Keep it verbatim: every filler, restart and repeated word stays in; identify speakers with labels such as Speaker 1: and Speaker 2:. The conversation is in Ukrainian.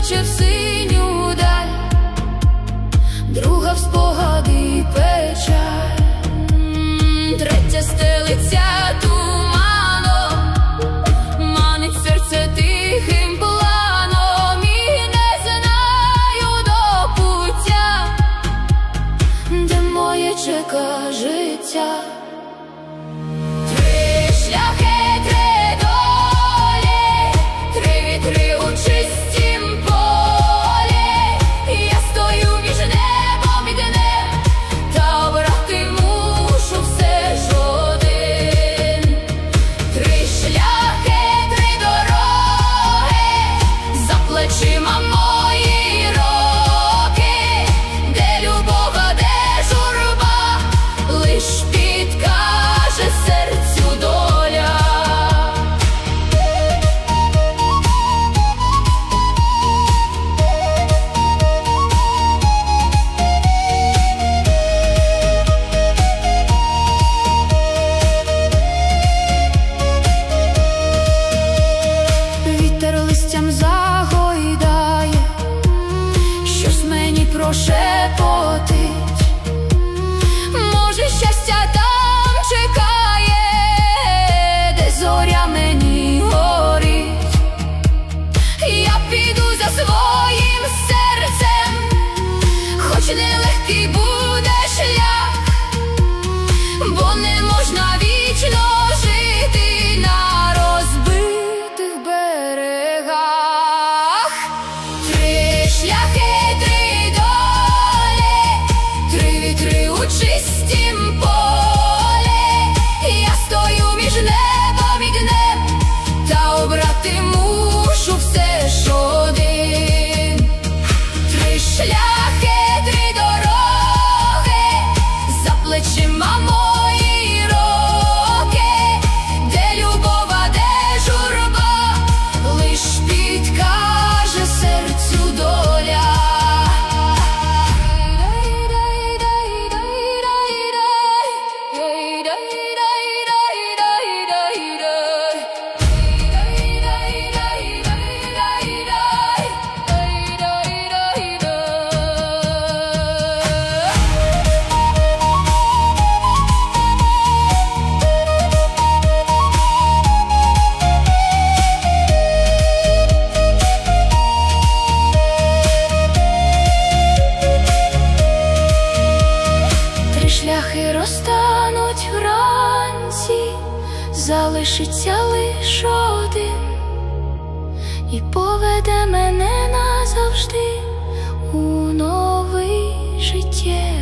Speaker 1: кличе в синю даль, друга в спогади і печаль, третя стелиться туманом, манить серце тихим планом, і не знаю до пуття, де моє чека життя. Три шляхи, три долі, три вітри у чистім полі, я стою між небом і днем, та обрати мушу все ж один. Три шляхи, три дороги, за плечима мої роки, де любов, а де журба, лиш підкаже серцю доля. Вітер листям загойдає, щось мені прошепотить. Може, щастя там чекає, де зоря мені горить. Я піду за своїм серцем, хоч нелегкий буде шлях, бо не можна вічно жити на розбитих берегах. Три шляхи, три долі, три вітри у чистім полі, я стою між небом і днем, та обрати мушу все ж один. Три шляхи, три дороги, за плечима мої роки, де любов, а де журба, лиш підкаже серцю доля. Три шляхи розтануть вранці, залишиться лиш один, і поведе мене назавжди у новий життєвий